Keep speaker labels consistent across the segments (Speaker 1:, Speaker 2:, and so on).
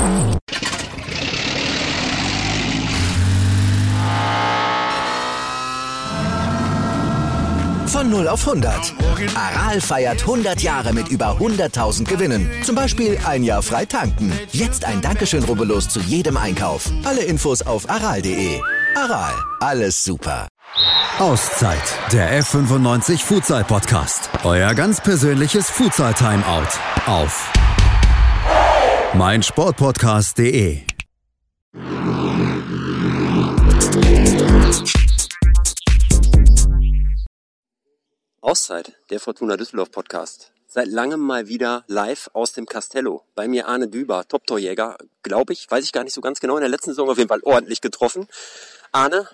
Speaker 1: Von 0 auf 100. Aral feiert 100 Jahre mit über 100.000 Gewinnen. Zum Beispiel ein Jahr frei tanken. Jetzt ein Dankeschön, rubbellos zu jedem Einkauf. Alle Infos auf aral.de. Aral, alles super.
Speaker 2: Auszeit, der F95 Futsal Podcast. Euer ganz persönliches Futsal Timeout auf meinsportpodcast.de.
Speaker 3: Auszeit, der Fortuna Düsseldorf Podcast. Seit langem mal wieder live aus dem Castello. Bei mir Arne Düber, Top-Torjäger, glaube ich, weiß ich gar nicht so ganz genau, in der letzten Saison auf jeden Fall ordentlich getroffen. Arne,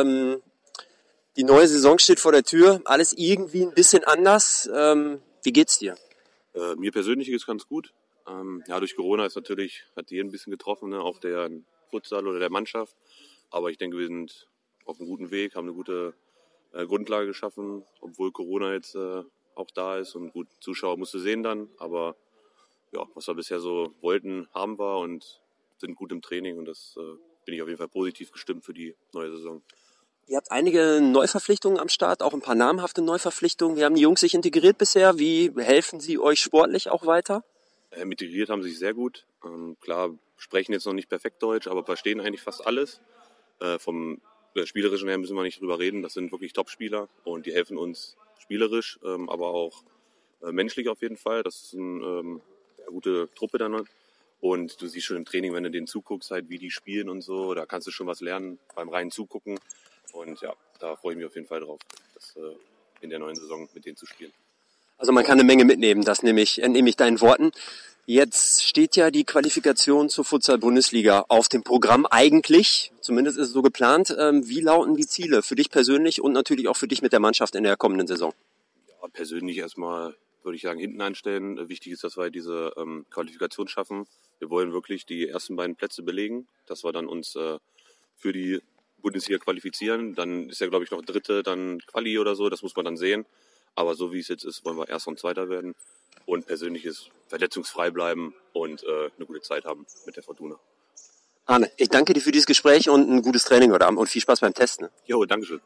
Speaker 3: die neue Saison steht vor der Tür, alles irgendwie ein bisschen anders. Wie geht's dir?
Speaker 4: Mir persönlich geht es ganz gut. Durch Corona hat jeden ein bisschen getroffen, ne, auf der Futsal oder der Mannschaft. Aber ich denke, wir sind auf einem guten Weg, haben eine gute Grundlage geschaffen, obwohl Corona jetzt auch da ist. Und gut, Zuschauer musst du sehen dann. Aber ja, was wir bisher so wollten, haben wir und sind gut im Training. Und das bin ich auf jeden Fall positiv gestimmt für die neue Saison.
Speaker 3: Ihr habt einige Neuverpflichtungen am Start, auch ein paar namhafte Neuverpflichtungen. Wie haben die Jungs sich integriert bisher? Wie helfen sie euch sportlich auch weiter?
Speaker 4: Integriert haben sie sich sehr gut. Klar, sprechen jetzt noch nicht perfekt Deutsch, aber verstehen eigentlich fast alles. Vom Spielerischen her müssen wir nicht drüber reden. Das sind wirklich Top-Spieler und die helfen uns spielerisch, aber auch menschlich auf jeden Fall. Das ist eine gute Truppe dann. Und du siehst schon im Training, wenn du denen zuguckst, halt, wie die spielen und so, da kannst du schon was lernen beim reinen Zugucken. Und ja, da freue ich mich auf jeden Fall drauf, in der neuen Saison mit denen zu spielen.
Speaker 3: Also man kann eine Menge mitnehmen, das entnehme ich deinen Worten. Jetzt steht ja die Qualifikation zur Futsal-Bundesliga auf dem Programm eigentlich, zumindest ist es so geplant. Wie lauten die Ziele für dich persönlich und natürlich auch für dich mit der Mannschaft in der kommenden Saison?
Speaker 4: Ja, persönlich erstmal würde ich sagen, hinten anstellen. Wichtig ist, dass wir diese Qualifikation schaffen. Wir wollen wirklich die ersten beiden Plätze belegen, dass wir dann uns für die Bundesliga qualifizieren. Dann ist ja, glaube ich, noch Dritte, dann Quali oder so, das muss man dann sehen. Aber so wie es jetzt ist, wollen wir Erster und Zweiter werden. Und persönliches verletzungsfrei bleiben und eine gute Zeit haben mit der Fortuna.
Speaker 3: Arne, ich danke dir für dieses Gespräch und ein gutes Training heute Abend und viel Spaß beim Testen.
Speaker 4: Jo, Dankeschön.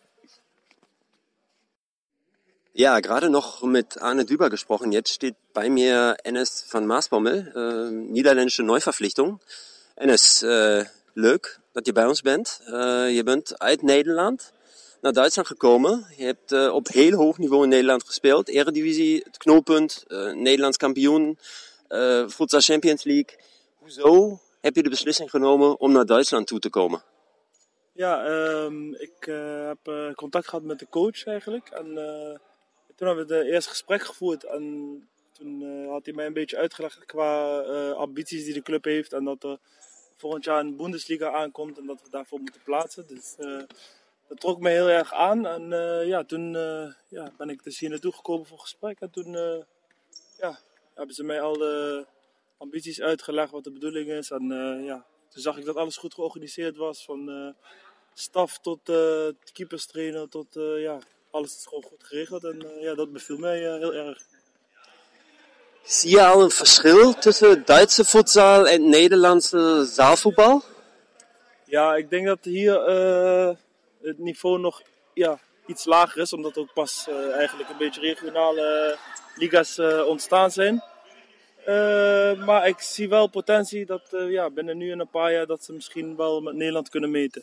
Speaker 3: Ja, gerade noch mit Arne Düber gesprochen. Jetzt steht bei mir Enes van Maasbommel, niederländische Neuverpflichtung. Enes, leuk dat je bij ons bent. Je bent uit Nederland naar Duitsland gekomen. Je hebt op heel hoog niveau in Nederland gespeeld. Eredivisie, het knooppunt, Nederlands kampioen, Futsal Champions League. Hoezo heb je de beslissing genomen om naar Duitsland toe te komen?
Speaker 5: Ja, ik heb contact gehad met de coach eigenlijk. En toen hebben we het eerste gesprek gevoerd. En toen had hij mij een beetje uitgelegd qua ambities die de club heeft. En dat er volgend jaar een Bundesliga aankomt en dat we daarvoor moeten plaatsen. Dus dat trok me heel erg aan. En toen ben ik dus hier naartoe gekomen voor gesprek. En toen hebben ze mij al de ambities uitgelegd, wat de bedoeling is. En toen zag ik dat alles goed georganiseerd was. Van staf tot keeperstrainer tot alles is gewoon goed geregeld. En dat beviel mij heel erg.
Speaker 3: Zie je al een verschil tussen Duitse futsal en Nederlandse zaalvoetbal?
Speaker 5: Ja, ik denk dat hier het niveau nog iets lager is. Omdat er ook pas eigenlijk een beetje regionale liga's ontstaan zijn. Maar ik zie wel potentie dat binnen nu en een paar jaar dat ze misschien wel met Nederland kunnen meten.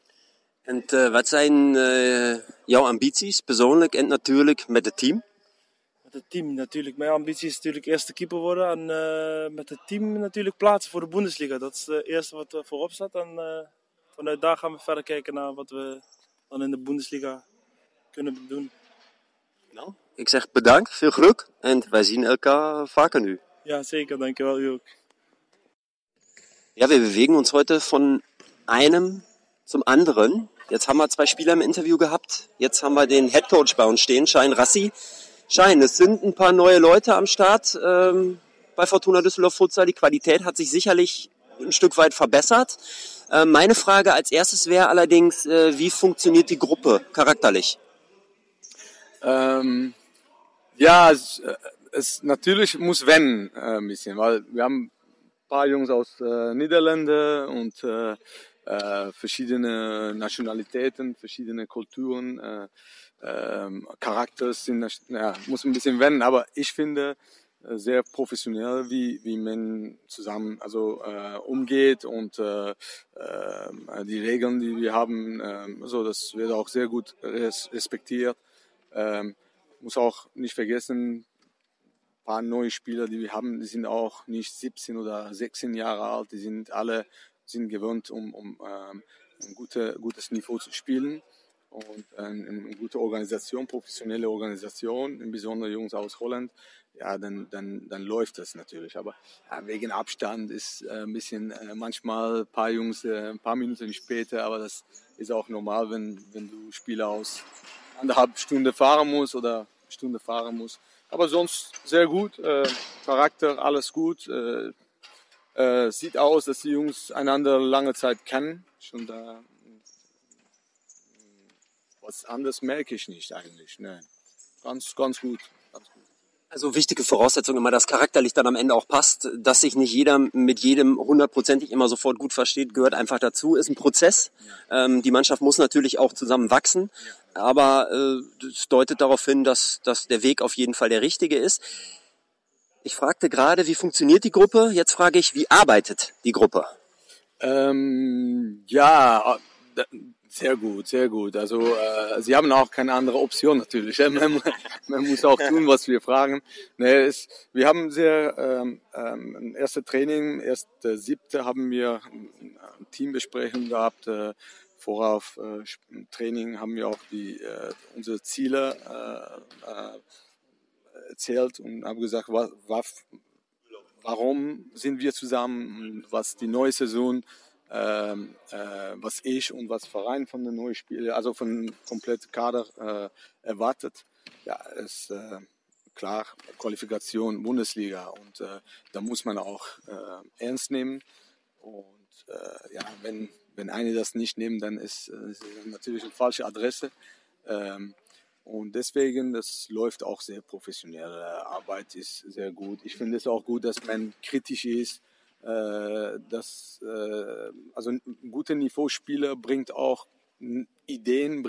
Speaker 3: En wat zijn jouw ambities persoonlijk en natuurlijk met het team?
Speaker 5: Met het team natuurlijk. Mijn ambitie is natuurlijk eerste keeper worden. En met het team natuurlijk plaatsen voor de Bundesliga. Dat is het eerste wat voorop staat. En vanuit daar gaan we verder kijken naar wat we dan in de Bundesliga kunnen doen.
Speaker 3: Nou, ik zeg bedankt, veel geluk. En wij zien elkaar vaker nu.
Speaker 5: Ja, zeker. Dankjewel, u ook.
Speaker 3: Ja, wir bewegen uns heute von einem zum anderen. Jetzt haben wir zwei Spieler im Interview gehabt. Jetzt haben wir den Headcoach bei uns stehen, Şahin Rassi. Şahin, es sind ein paar neue Leute am Start bei Fortuna Düsseldorf Futsal. Die Qualität hat sich sicherlich ein Stück weit verbessert. Meine Frage als erstes wäre allerdings, wie funktioniert die Gruppe charakterlich?
Speaker 6: Es natürlich muss wenn ein bisschen, weil wir haben paar Jungs aus Niederlande und verschiedene Nationalitäten, verschiedene Kulturen, Charakter sind, muss ein bisschen wenden, aber ich finde sehr professionell, wie man zusammen umgeht und die Regeln, die wir haben, das wird auch sehr gut respektiert. Muss auch nicht vergessen, ein paar neue Spieler, die wir haben, die sind auch nicht 17 oder 16 Jahre alt, die sind alle gewöhnt, um ein gutes Niveau zu spielen. Und eine gute Organisation, professionelle Organisation, insbesondere Jungs aus Holland, ja, dann läuft das natürlich. Aber ja, wegen Abstand ist ein bisschen manchmal ein paar Jungs ein paar Minuten später, aber das ist auch normal, wenn du Spieler aus 1,5 Stunde fahren musst oder eine Stunde fahren musst. Aber sonst sehr gut, Charakter, alles gut. Sieht aus, dass die Jungs einander lange Zeit kennen. Schon da. Was anderes merke ich nicht eigentlich. Nee. Ganz gut.
Speaker 3: Also wichtige Voraussetzung immer, dass charakterlich dann am Ende auch passt, dass sich nicht jeder mit jedem hundertprozentig immer sofort gut versteht, gehört einfach dazu, ist ein Prozess. Die Mannschaft muss natürlich auch zusammen wachsen, aber das deutet darauf hin, dass der Weg auf jeden Fall der richtige ist. Ich fragte gerade, wie funktioniert die Gruppe? Jetzt frage ich, wie arbeitet die Gruppe?
Speaker 6: Sehr gut. Also sie haben auch keine andere Option natürlich. Man muss auch tun, was wir fragen. Wir haben ein erstes Training, 1.7. haben wir eine Teambesprechung gehabt. Vorauf Training haben wir auch unsere Ziele erzählt und haben gesagt, warum sind wir zusammen, was die neue Saison, was ich und was Verein von den neuen Spielern, also von kompletten Kader erwartet. Ja, ist klar, Qualifikation Bundesliga und da muss man auch ernst nehmen. Und wenn einige das nicht nehmen, dann ist natürlich eine falsche Adresse. Und deswegen, das läuft auch sehr professionell. Arbeit ist sehr gut. Ich finde es auch gut, dass man kritisch ist. Also ein guter Niveauspieler bringt auch Ideen,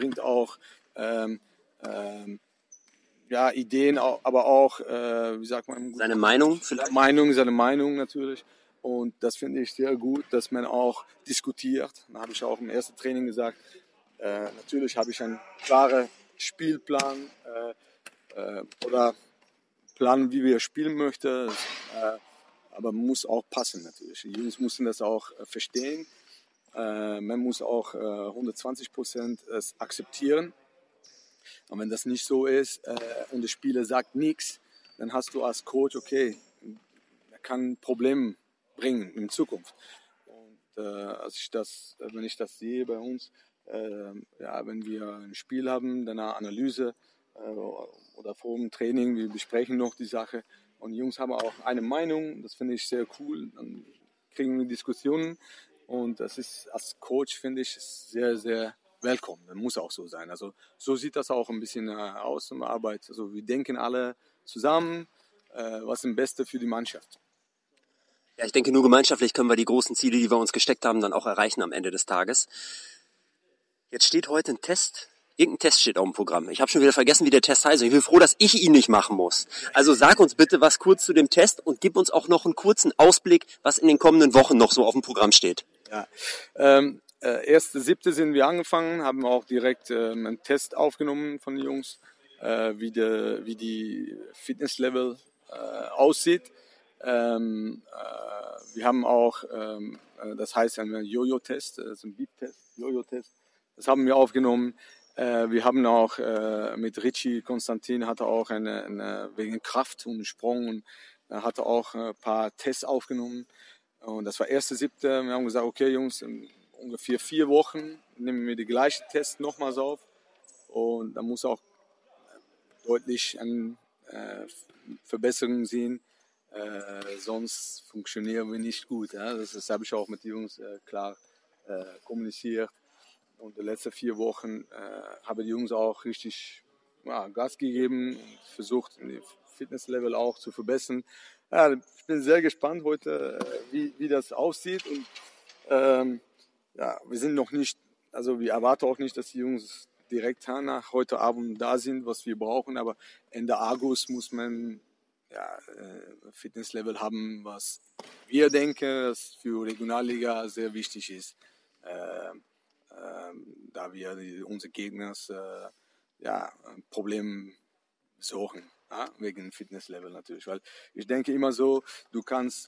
Speaker 6: Ideen, aber auch, wie sagt man?
Speaker 3: Seine Meinung vielleicht?
Speaker 6: Seine Meinung natürlich. Und das finde ich sehr gut, dass man auch diskutiert. Da habe ich auch im ersten Training gesagt, natürlich habe ich einen klaren Spielplan oder Plan, wie wir spielen möchten. Aber man muss auch passen natürlich. Die Jungs müssen das auch verstehen. Man muss auch 120% es akzeptieren. Und wenn das nicht so ist und der Spieler sagt nichts, dann hast du als Coach, okay, er kann ein Problem bringen in Zukunft. Und wenn ich das sehe bei uns, wenn wir ein Spiel haben, danach Analyse oder vor dem Training, wir besprechen noch die Sache. Und die Jungs haben auch eine Meinung, das finde ich sehr cool. Dann kriegen wir Diskussionen und das ist als Coach, finde ich, sehr, sehr willkommen. Das muss auch so sein. Also so sieht das auch ein bisschen aus in der Arbeit. Also wir denken alle zusammen, was ist das Beste für die Mannschaft.
Speaker 3: Ja, ich denke, nur gemeinschaftlich können wir die großen Ziele, die wir uns gesteckt haben, dann auch erreichen am Ende des Tages. Jetzt steht heute ein Test. Irgendein Test steht auf dem Programm. Ich habe schon wieder vergessen, wie der Test heißt. Ich bin froh, dass ich ihn nicht machen muss. Also sag uns bitte was kurz zu dem Test und gib uns auch noch einen kurzen Ausblick, was in den kommenden Wochen noch so auf dem Programm steht.
Speaker 6: Ja, 1.7. sind wir angefangen, haben auch direkt einen Test aufgenommen von den Jungs, wie die Fitnesslevel aussieht. Wir haben auch, das heißt ein Jojo-Test, ein Beep-Test, Jojo-Test. Das haben wir aufgenommen. Wir haben auch mit Richie Konstantin hatte auch wegen Kraft und Sprung und hatte auch ein paar Tests aufgenommen. Und das war 1.7. Wir haben gesagt, okay Jungs, in ungefähr 4 Wochen nehmen wir die gleichen Tests nochmals auf. Und da muss auch deutlich eine Verbesserung sehen. Sonst funktionieren wir nicht gut. Ja? Das habe ich auch mit den Jungs klar kommuniziert. Und die letzten 4 Wochen haben die Jungs auch richtig Gas gegeben und versucht, das Fitnesslevel auch zu verbessern. Ja, ich bin sehr gespannt heute, wie das aussieht. Und ja, wir sind noch nicht, also wir erwarten auch nicht, dass die Jungs direkt nach heute Abend da sind, was wir brauchen. Aber Ende August muss man ja, Fitnesslevel haben, was wir denken, das für Regionalliga sehr wichtig ist. Da wir unsere Gegner ja, ein Problem suchen, ja, wegen Fitnesslevel natürlich. Weil ich denke immer so, du kannst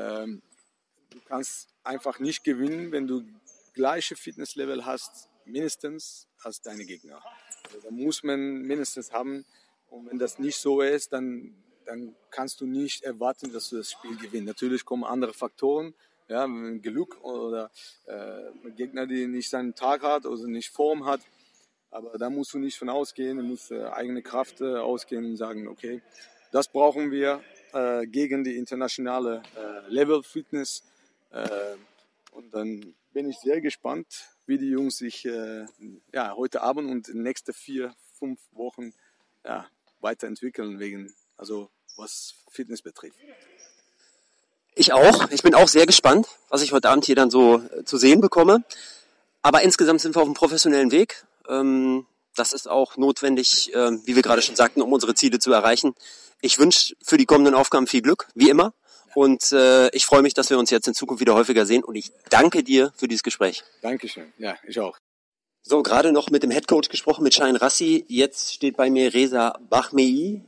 Speaker 6: einfach nicht gewinnen, wenn du gleiche Fitnesslevel hast, mindestens als deine Gegner. Also da muss man mindestens haben. Und wenn das nicht so ist, dann kannst du nicht erwarten, dass du das Spiel gewinnst. Natürlich kommen andere Faktoren, ja, Glück oder ein Gegner, der nicht seinen Tag hat oder nicht Form hat. Aber da musst du nicht von ausgehen, du musst eigene Kraft ausgehen und sagen, okay, das brauchen wir gegen die internationale Level Fitness. Und dann bin ich sehr gespannt, wie die Jungs sich ja, heute Abend und in den nächsten 4-5 Wochen ja, weiterentwickeln, also was Fitness betrifft.
Speaker 3: Ich auch. Ich bin auch sehr gespannt, was ich heute Abend hier dann so zu sehen bekomme. Aber insgesamt sind wir auf einem professionellen Weg. Das ist auch notwendig, wie wir gerade schon sagten, um unsere Ziele zu erreichen. Ich wünsche für die kommenden Aufgaben viel Glück, wie immer. Und ich freue mich, dass wir uns jetzt in Zukunft wieder häufiger sehen. Und ich danke dir für dieses Gespräch.
Speaker 6: Dankeschön. Ja, ich auch.
Speaker 3: So, gerade noch mit dem Headcoach gesprochen, mit Shahin Rassi. Jetzt steht bei mir Reza Bahmei.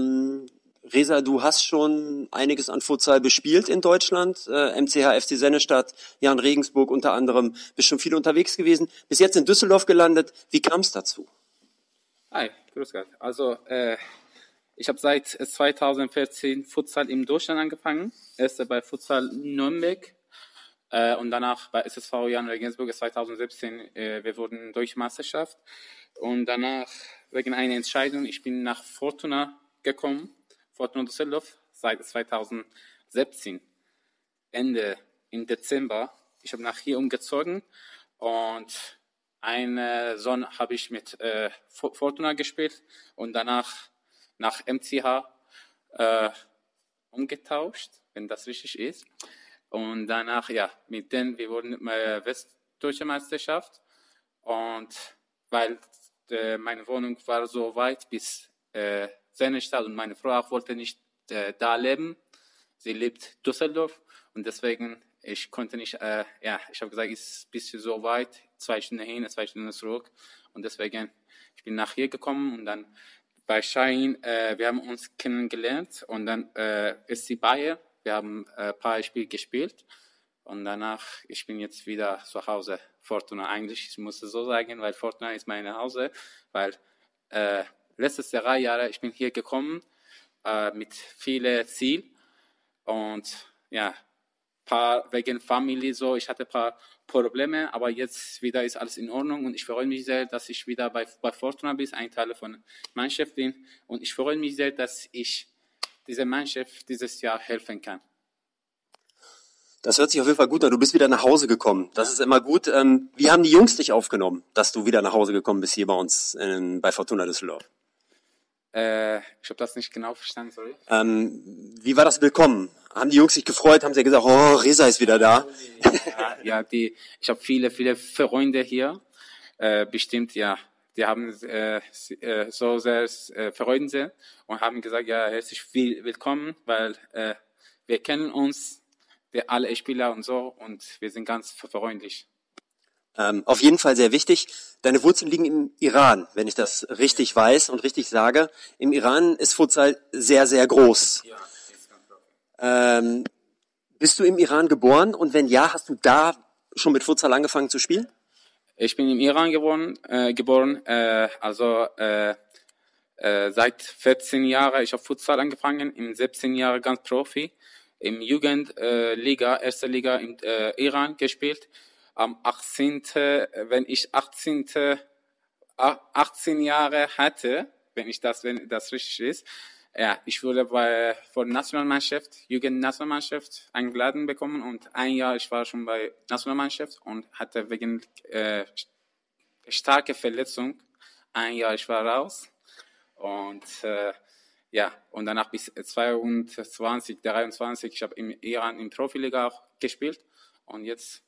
Speaker 3: Reza, du hast schon einiges an Futsal bespielt in Deutschland. MCH, FC Sennestadt, Jan Regensburg unter anderem. Bist schon viel unterwegs gewesen. Bis jetzt in Düsseldorf gelandet. Wie kam es dazu?
Speaker 7: Hi, grüß Gott. Also, ich habe seit 2014 Futsal in Deutschland angefangen. Erst bei Futsal Nürnberg und danach bei SSV Jan Regensburg 2017. Wir wurden durch Meisterschaft und danach wegen einer Entscheidung, ich bin nach Fortuna gekommen, Fortuna Düsseldorf seit 2017. Ende im Dezember. Ich habe nach hier umgezogen und eine Saison habe ich mit Fortuna gespielt und danach nach MCH umgetauscht, wenn das richtig ist. Und danach, ja, mit denen, wir wurden Westdeutsche Meisterschaft. Und weil meine Wohnung war so weit bis Sennestadt und meine Frau auch wollte nicht da leben. Sie lebt Düsseldorf und deswegen, ich konnte nicht, ja, ich habe gesagt, es ist ein bisschen so weit, 2 Stunden hin, 2 Stunden zurück. Und deswegen, ich bin nach hier gekommen und dann bei Shahin, wir haben uns kennengelernt und dann ist sie Bayer. Wir haben ein paar Spiele gespielt und danach, ich bin jetzt wieder zu Hause. Fortuna eigentlich, ich muss es so sagen, weil Fortuna ist mein Hause, weil letztes 3 Jahre, ich bin hier gekommen mit vielen Zielen und ja, wegen Familie so, ich hatte ein paar Probleme, aber jetzt wieder ist alles in Ordnung und ich freue mich sehr, dass ich wieder bei Fortuna bin, ein Teil von Mannschaft bin und ich freue mich sehr, dass ich dieser Mannschaft dieses Jahr helfen kann.
Speaker 3: Das hört sich auf jeden Fall gut an. Du bist wieder nach Hause gekommen. Das ist immer gut. Wie haben die Jungs dich aufgenommen, dass du wieder nach Hause gekommen bist hier bei uns bei Fortuna Düsseldorf?
Speaker 7: Ich habe das nicht genau verstanden, sorry.
Speaker 3: Wie war das Willkommen? Haben die Jungs sich gefreut? Haben sie gesagt, oh, Reza ist wieder da?
Speaker 7: Ja, ich habe viele Freunde hier. Bestimmt, ja. Die haben so sehr freuen sie und haben gesagt, ja, herzlich willkommen, weil wir kennen uns, wir alle Spieler und so und wir sind ganz freundlich.
Speaker 3: Auf jeden Fall sehr wichtig. Deine Wurzeln liegen im Iran, wenn ich das richtig weiß und richtig sage. Im Iran ist Futsal sehr, sehr groß.
Speaker 7: Ja, ist ganz klar.
Speaker 3: Bist du im Iran geboren und wenn ja, hast du da schon mit Futsal angefangen zu spielen?
Speaker 7: Ich bin im Iran geboren, seit 14 Jahren. Ich habe Futsal angefangen, im 17 Jahren ganz Profi, im Jugendliga, erste Liga im Iran gespielt. Am 18. Wenn ich 18 Jahre hatte, wenn das richtig ist, ja, ich wurde von der Nationalmannschaft, Jugendnationalmannschaft eingeladen bekommen und 1 Jahr, ich war schon bei Nationalmannschaft und hatte wegen starker Verletzung 1 Jahr, ich war raus und ja, und danach bis 22, 23, ich habe im Iran in Profiliga auch gespielt und jetzt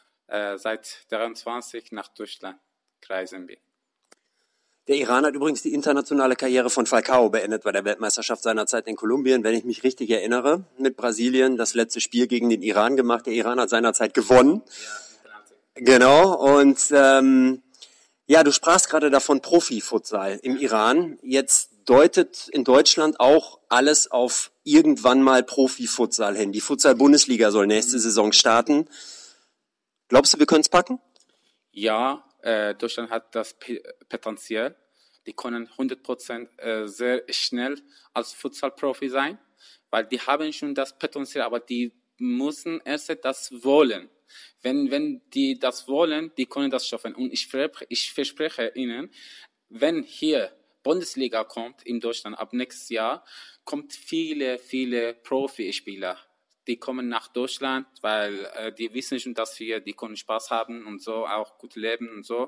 Speaker 7: seit 23 nach Deutschland reisen bin.
Speaker 3: Der Iran hat übrigens die internationale Karriere von Falcao beendet bei der Weltmeisterschaft seinerzeit in Kolumbien, wenn ich mich richtig erinnere, mit Brasilien das letzte Spiel gegen den Iran gemacht. Der Iran hat seinerzeit gewonnen. Ja, genau, und ja, du sprachst gerade davon Profifutsal im Iran. Jetzt deutet in Deutschland auch alles auf irgendwann mal Profifutsal hin. Die Futsal-Bundesliga soll nächste Saison starten. Glaubst du, wir können es packen?
Speaker 7: Ja, Deutschland hat das Potenzial. Die können 100% sehr schnell als Futsal-Profi sein, weil die haben schon das Potenzial, aber die müssen erst das wollen. Wenn die das wollen, die können das schaffen. Und ich verspreche Ihnen, wenn hier Bundesliga kommt in Deutschland ab nächstes Jahr, kommt viele Profispieler. Die kommen nach Deutschland, weil die wissen schon, dass die können Spaß haben und so, auch gut leben und so.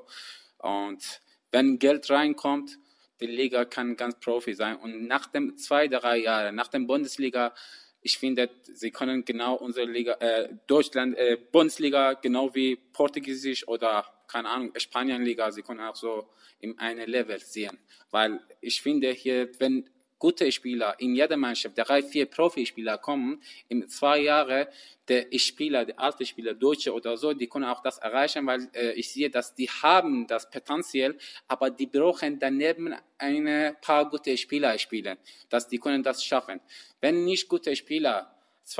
Speaker 7: Und wenn Geld reinkommt, die Liga kann ganz Profi sein. Und nach dem 2-3 Jahren, nach der Bundesliga, ich finde, sie können genau unsere Liga, Deutschland, Bundesliga, genau wie Portugiesisch oder, keine Ahnung, Spanienliga, sie können auch so in einem Level sehen. Weil ich finde hier, wenn gute Spieler in jeder Mannschaft, 3-4 Profispieler kommen, in 2 Jahren, der alte Spieler, Deutsche oder so, die können auch das erreichen, weil ich sehe, dass die haben das Potenzial, aber die brauchen daneben ein paar gute Spieler spielen, dass die können das schaffen. Wenn nicht gute Spieler,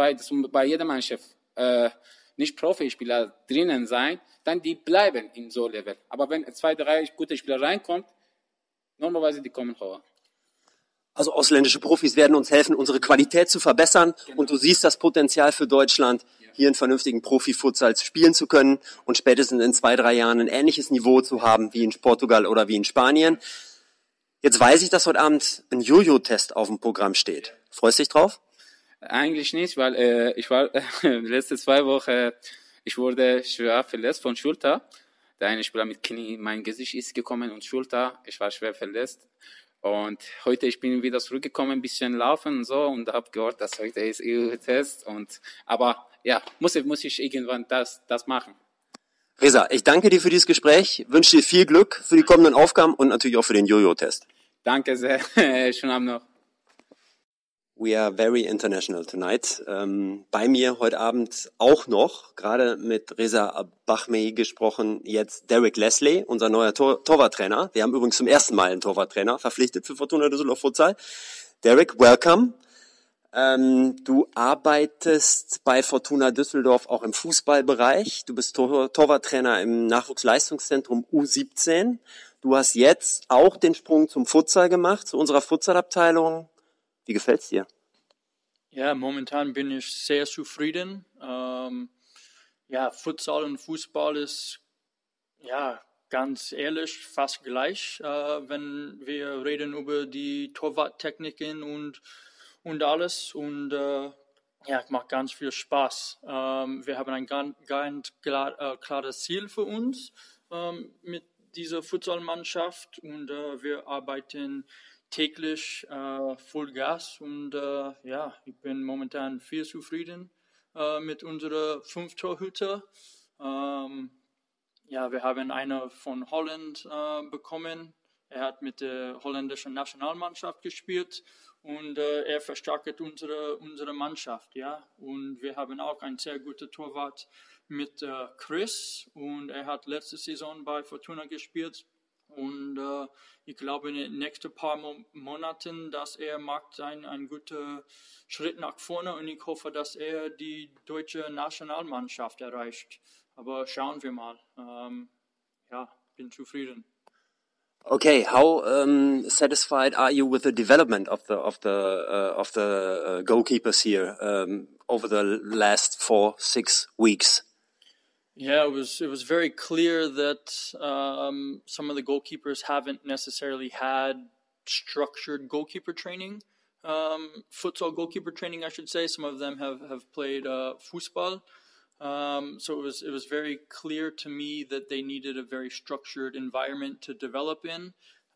Speaker 7: bei jeder Mannschaft nicht Profispieler drinnen sein, dann die bleiben in so Level. Aber wenn 2-3 gute Spieler reinkommen, normalerweise die kommen hoch.
Speaker 3: Also ausländische Profis werden uns helfen, unsere Qualität zu verbessern. Genau. Und du siehst das Potenzial für Deutschland, hier einen vernünftigen Profifutsal spielen zu können und spätestens in 2-3 Jahren ein ähnliches Niveau zu haben wie in Portugal oder wie in Spanien. Jetzt weiß ich, dass heute Abend ein Jojo-Test auf dem Programm steht. Freust du dich drauf?
Speaker 7: Eigentlich nicht, weil ich war letzte 2 Wochen, ich wurde schwer verletzt von Schulter. Der eine Spieler mit Knie, mein Gesicht ist gekommen und Schulter, ich war schwer verletzt. Und heute, ich bin wieder zurückgekommen, ein bisschen laufen und so und habe gehört, dass heute ist EU-Test. Aber ja, muss ich irgendwann das machen.
Speaker 3: Reza, ich danke dir für dieses Gespräch, wünsche dir viel Glück für die kommenden Aufgaben und natürlich auch für den Jojo-Test.
Speaker 7: Danke sehr, schönen Abend noch.
Speaker 3: We are very international tonight. Bei mir heute Abend auch noch, gerade mit Reza Bahmeh gesprochen, jetzt Derek Leslie, unser neuer Torwarttrainer. Wir haben übrigens zum ersten Mal einen Torwarttrainer verpflichtet für Fortuna Düsseldorf Futsal. Derek, welcome. Du arbeitest bei Fortuna Düsseldorf auch im Fußballbereich. Du bist Torwarttrainer im Nachwuchsleistungszentrum U17. Du hast jetzt auch den Sprung zum Futsal gemacht, zu unserer Futsalabteilung. Wie gefällt's dir?
Speaker 8: Ja, momentan bin ich sehr zufrieden. Ja, Futsal und Fußball ist, ja, ganz ehrlich, fast gleich, wenn wir reden über die Torwarttechniken und alles. Und ja, es macht ganz viel Spaß. Wir haben ein ganz klares Ziel für uns mit dieser Futsalmannschaft und wir arbeiten täglich Vollgas und ja, ich bin momentan viel zufrieden mit unseren 5 Torhüter. Ja, wir haben einen von Holland bekommen. Er hat mit der holländischen Nationalmannschaft gespielt und er verstärkt unsere Mannschaft. Ja, und wir haben auch einen sehr guten Torwart mit Chris und er hat letzte Saison bei Fortuna gespielt. Und ich glaube, in den nächsten paar Monaten, dass er macht einen guten Schritt nach vorne und ich hoffe, dass er die deutsche Nationalmannschaft erreicht. Aber schauen wir mal. Ja, bin zufrieden.
Speaker 3: Okay, how satisfied are you with the development of the goalkeepers here over the last 4-6 weeks?
Speaker 8: Yeah, it was very clear that some of the goalkeepers haven't necessarily had structured goalkeeper training, futsal goalkeeper training, I should say. Some of them have played Fußball. So it was very clear to me that they needed a very structured environment to develop in.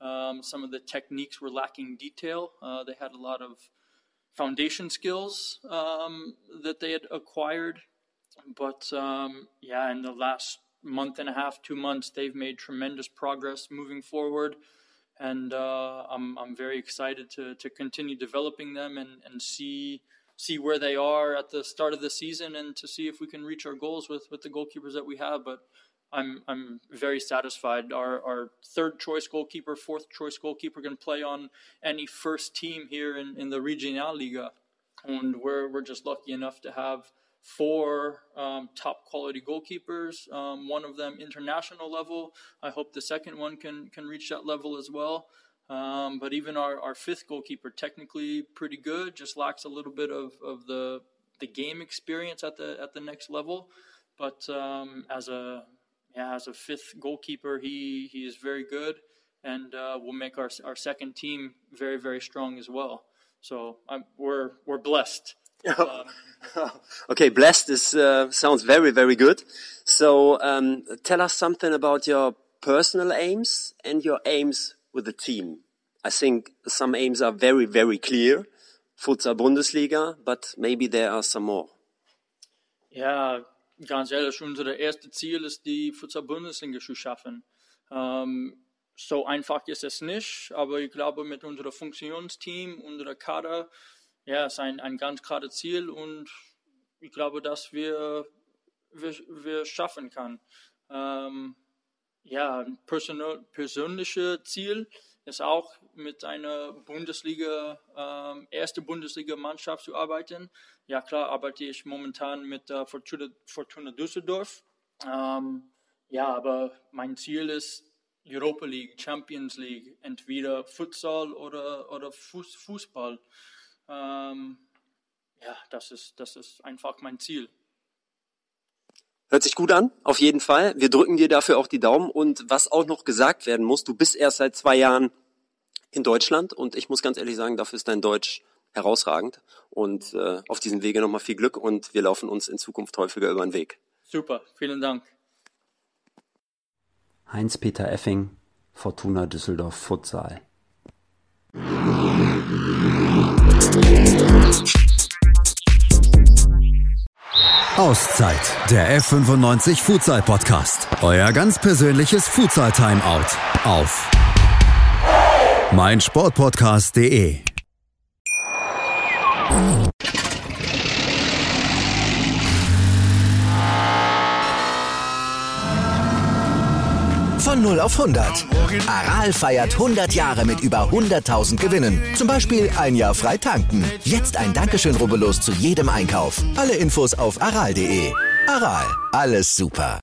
Speaker 8: Some of the techniques were lacking detail. They had a lot of foundation skills that they had acquired. But in the last month and a half, 2 months, they've made tremendous progress moving forward. And I'm very excited to continue developing them and see where they are at the start of the season and to see if we can reach our goals with the goalkeepers that we have. But I'm very satisfied. Our third choice goalkeeper, fourth choice goalkeeper can play on any first team here in the Regionalliga. And we're just lucky enough to have 4 top quality goalkeepers, one of them international level. I hope the second one can reach that level as well. But even our fifth goalkeeper, technically pretty good, just lacks a little bit of the game experience at the next level. But as a fifth goalkeeper, he is very good, and will make our second team very, very strong as well. So we're blessed.
Speaker 3: Okay, blessed sounds very, very good. So tell us something about your personal aims and your aims with the team. I think some aims are very, very clear. Futsal Bundesliga, but maybe there are some more.
Speaker 8: Ja, ganz ehrlich, unser erstes Ziel ist, die Futsal Bundesliga zu schaffen. So einfach ist es nicht, aber ich glaube, mit unserem Funktionsteam, unserer Kader, ist ein ganz klares Ziel, und ich glaube, dass wir schaffen können. Ein persönliches Ziel ist auch, mit einer Bundesliga, erste Bundesliga-Mannschaft zu arbeiten. Ja, klar, arbeite ich momentan mit Fortuna Düsseldorf. Aber mein Ziel ist Europa League, Champions League, entweder Futsal oder Fußball. Das ist einfach mein Ziel.
Speaker 3: Hört sich gut an, auf jeden Fall. Wir drücken dir dafür auch die Daumen. Und was auch noch gesagt werden muss, du bist erst seit 2 Jahren in Deutschland, und ich muss ganz ehrlich sagen, dafür ist dein Deutsch herausragend. Und auf diesem Wege nochmal viel Glück, und wir laufen uns in Zukunft häufiger über den Weg.
Speaker 8: Super, vielen Dank.
Speaker 9: Heinz-Peter Effing, Fortuna Düsseldorf Futsal.
Speaker 2: Auszeit, der F95 Futsal Podcast. Euer ganz persönliches Futsal Timeout auf meinsportpodcast.de.
Speaker 1: Von 0 auf 100. Aral feiert 100 Jahre mit über 100.000 Gewinnen. Zum Beispiel ein Jahr frei tanken. Jetzt ein Dankeschön, rubbellos zu jedem Einkauf. Alle Infos auf aral.de. Aral, alles super.